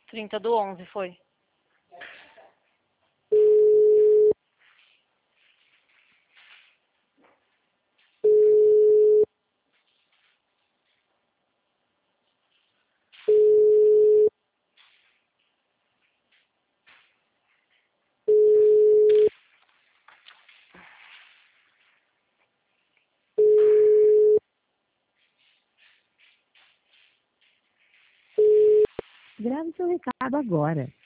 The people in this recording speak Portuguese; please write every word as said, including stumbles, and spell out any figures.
trinta do onze, foi. Grave seu recado agora.